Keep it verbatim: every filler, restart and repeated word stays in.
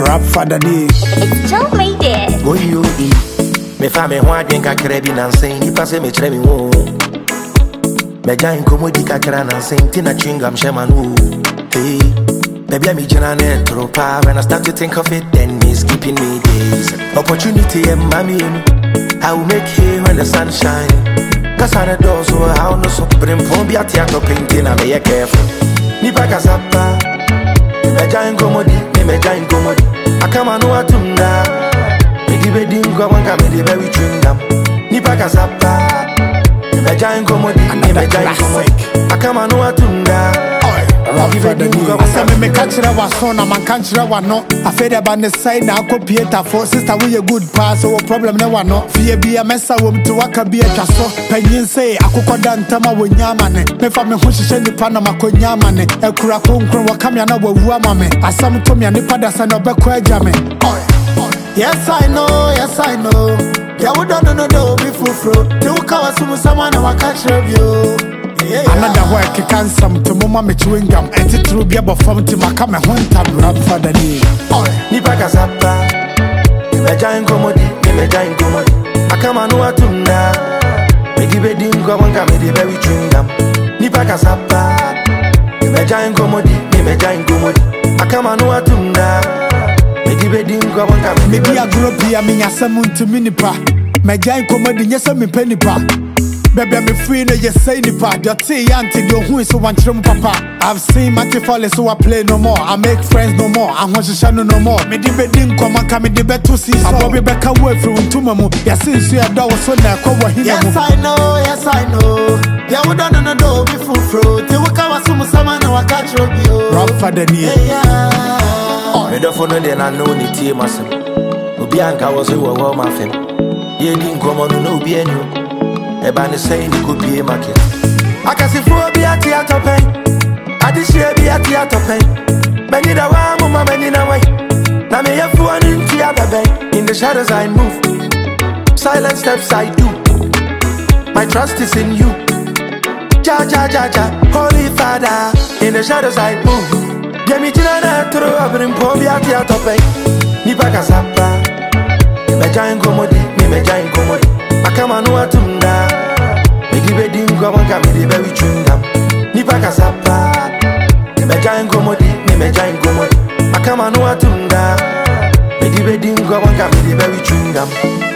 Rap father day. It's Joe made it. Boy you eat. Me fa me ho adwen kakra bi nan sen nipa se me kire me wo. Me jan komodi kakra nan sen tina chingam shema no. Hey, baby I'm jana ne tropa. When I start to think of it, then it's keeping me days. Opportunity and mommy, I will make hay when the sun shine. Cause I know so how no so bring phone be at your painting and be careful. Nipa kasapa. Me jan komodi, me jan komodi. Akama no atunda. Me give a ding go one come the very chingam. Nipa kasapa. Me jan komodi, me jan komodi. Akama no atunda. I said, me catch that was son, I'm a catch that one. No, I fed about the side now. Copy it for sister. We a good pass, so problem never no. Fear be a mess. I want to work a be a chasso. Penny say, I could go down Tama with Yamane. Me for me who she send the Panama con Yamane. A crackle, what come yana with Wamame. I some to me and the padas and a backward jamming. Yes, I know, yes, I know. Yeah, we don't know, no, be full fruit. You cover someone, I catch you. Another work you can some to mama me chewing gum. And it will be about from to my come and one time rap for the day. Nipa kasapa. Me jan komodi, me jan komodi. Akama no atunda. Me give a ding go one come the very chewing gum. Nipa kasapa. Me jan komodi, me jan komodi. Akama no atunda. Me give a ding go one come. Maybe I grew up here, me asamun to minipa. Me jan komodi, yes, I'm penny pa. Baby, I'm free, no, you say the part. Your tea, auntie, your who is so one trim papa. I've seen Matty fall, so I play no more. I make friends no more. I want to channel no more. Me di bedin come and come in the bed to see. I Bobby back away from Tumamu. Yes, since you are done, so now cover him. Yes, I know, yes, I know. Yeah, we don't know, no, be full fruit. You will come as soon as someone will catch you. Rap for the knee. Oh, I don't know, then I know the team, myself. Bianca was a well, my friend. You didn't come on, no, be any. Ebani say ni could be a market. I can see for be at the pen. I this year be at the pen. Many the one mama many na way. Na me have one in the other bank. In the shadows I move. Silent steps I do. My trust is in you. Ja ja ja ja. Holy Father. In the shadows I move. Get me to the throw up in Pombi at the pen. Nipa kasapa. Me jan komodi, me jan komodi. Akama no atunda. Me give a ding go one come the very chewing-gum. Nipa kasapa. Me jan komodi, me jan komodi. Akama no atunda. Me give a ding go one come the very chewing-gum.